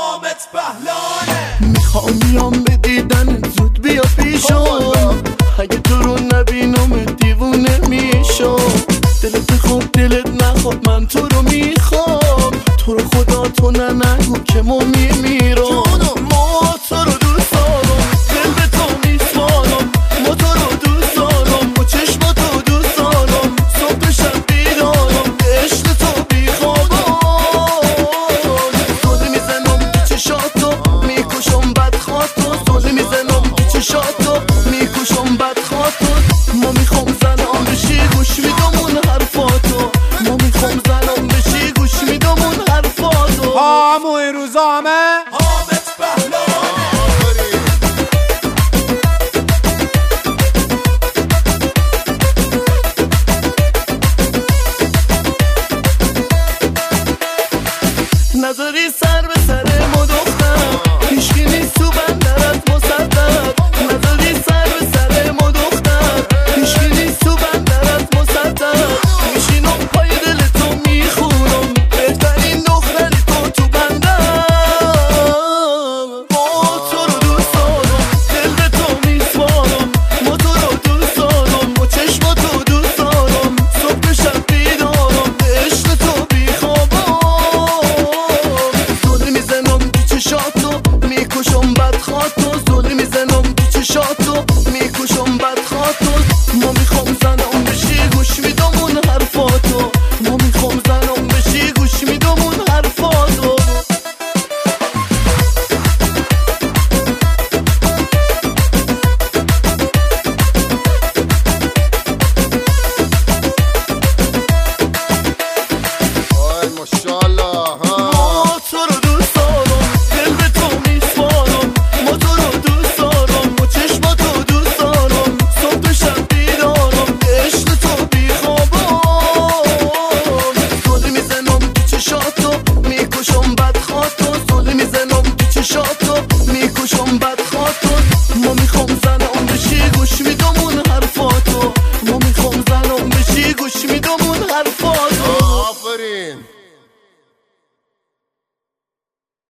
حامد پهلانه. میخوام بیام به دیدن زود بیا پیشم، اگه تو رو نبینم دیوونه میشم. دلت بخواد دلت نخواد من تو رو میخوام، تو رو خدا تو نگو که ما میمیرم. ما تو رو دوست دارم، دل به تو میسپارم. ما تو رو دوست دارم، با چشم تو دوست دارم. صبح شب بیدارم، عشق تو بیخوابم. زل میزنم تو چشاتو، میکشم بدخواتو. زل میزنم تو چشاتو، میکشم بدخواتو. ما میخوام زنم بشی گوش میدم اون حرفاتو. ما میخوام زنم بشی گوش میدم اون حرفاتو. پاموی روزامه حامد پهلانه. نذاری سر به سر ما دختر، هیچکی نیست تو بندرت مصدق. نذاری سر به سر ما دختر، هیچکی نیست تو بندرت مصدق. میشینم پای دل تو میخونم، بهترین دختری تو بندر. ما تو رو دوست دارم، دل به تو میسپارم. ما تو رو دوست دارم، با چشم تو دوست دارم. صبح شب بیدارم، عشق تو بیخوابم. زل میزنم تو چشاتو، میکشم بدخواتو. زل میزنم تو چشاتو، میکشم بدخواتو. ما میخوام زنم بشی گوش میدم اون حرفاتو. ما میخوام زنم بشی گوش میدم اون حرفاتو. آی ماشاءالله. ما تو رو دوست دارم، دل به تو میسپارم. ما تو رو دوست دارم، با چشم تو دوست دارم. صبح شب بیدارم، عشق تو بیخوابم. زل میزنم تو چشاتو، میکشم بدخواتو. زل میزنم تو چشاتو، میکشم بدخواتو.